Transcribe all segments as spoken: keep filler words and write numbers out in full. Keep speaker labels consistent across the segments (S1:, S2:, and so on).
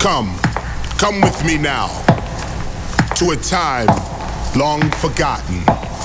S1: Come, come with me now to a time long forgotten.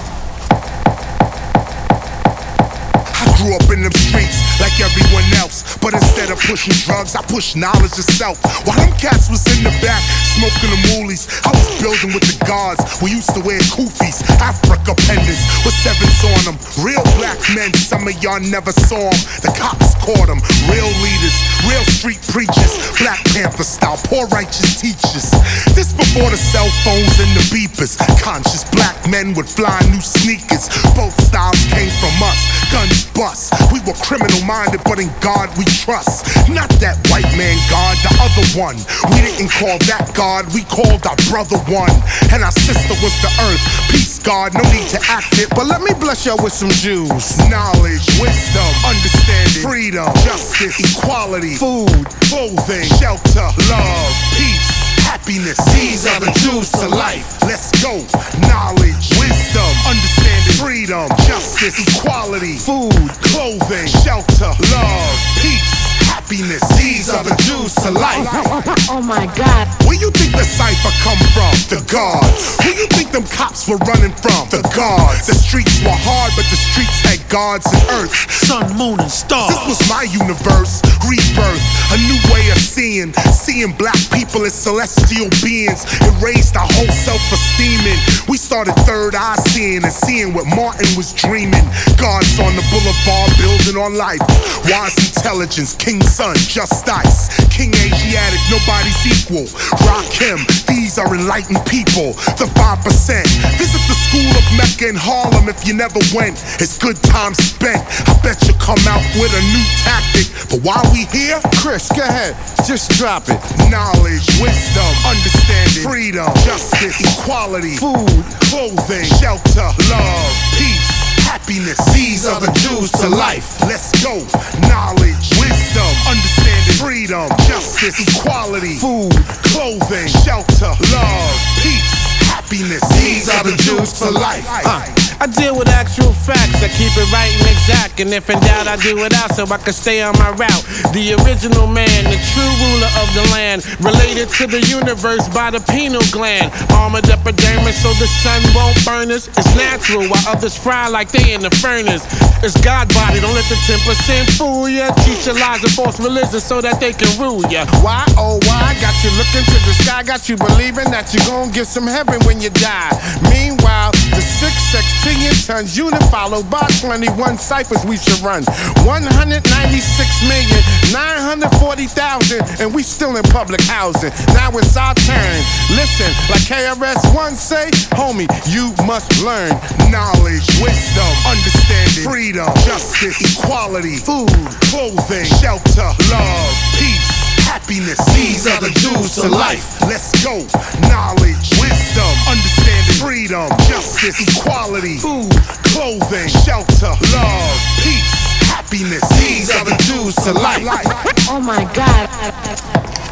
S1: I grew up in them streets like everyone else, but instead of pushing drugs, I pushed knowledge itself. While them cats was in the back smoking the moolies, I was building with the guards. We used to wear kufis, Africa pendants with sevens on them. Real black men, some of y'all never saw them. The cops caught them. Real leaders, real street preachers, Black Panther style, poor righteous teachers. This before the cell phones and the beepers. Conscious black men with fly new sneakers. Both styles came from us. Guns bust. We were criminal minded, but in God we trust. Not that white man God, the other one. We didn't call that God, we called our brother one. And our sister was the earth. Peace, God, no need to act it, but let me bless y'all with some Jews. Knowledge, wisdom, understanding, freedom, justice, equality, food, clothing, shelter, love, peace, happiness. These are the Jews to life. Let's go. Knowledge, wisdom, understanding, freedom, justice, equality, food, clothing, shelter, love, peace, happiness. These are the Jews to life.
S2: Oh my God.
S1: Where you think the cipher come from? The guards. Who you think them cops were running from? The guards. The streets were hard, but the streets had gods and earth.
S3: Sun, moon, and stars.
S1: This was my universe. Rebirth. A new way of seeing. Seeing black people as celestial beings. It raised our whole self-esteem. We started third eye seeing and seeing what Martin was dreaming. Gods on the boulevard building on life. Wise intelligence. King Sun, just ice. King Asiatic, nobody's equal. Rakim, these are enlightened people. The five percent. Visit the school of Mecca in Harlem if you never went. It's good time spent. I bet you come out with a new tactic. But while we here,
S4: Chris, go ahead. Just drop it.
S1: Knowledge, wisdom, understanding, freedom, justice, equality, food, clothing, shelter, love, peace, happiness. These are the Jews to life. Let's go. Knowledge, wisdom, understanding, freedom, justice, equality, food, clothing, shelter, love, peace, happiness. These are the Jews to life.
S3: Uh, I deal with actual facts, I keep it right and exact. And if in doubt, I do it out so I can stay on my route. The original man, the true ruler of the land, related to the universe by the pineal gland. Armored epidermis so the sun won't burn us. It's natural while others fry like they in the furnace. It's God body, don't let the ten percent fool ya. Teach your lies and false religion so that they can rule ya.
S4: Why, oh why, got you looking to the sky, got you believing that you gon' get some heaven when you die. Meanwhile, the six sextillion tons unit followed by twenty-one ciphers we should run. one hundred ninety-six million, nine hundred forty thousand, and we still in public housing. Now it's our turn. Listen, like K R S One say, homie, you must learn.
S1: Knowledge, wisdom, understanding, freedom, justice, equality, food, clothing, shelter, love, peace, happiness. These are the Jews to life. Let's go. Knowledge, wisdom, understanding, freedom, justice, equality, food, clothing, shelter, love, peace, happiness. These are the Jews to life.
S2: Oh my God.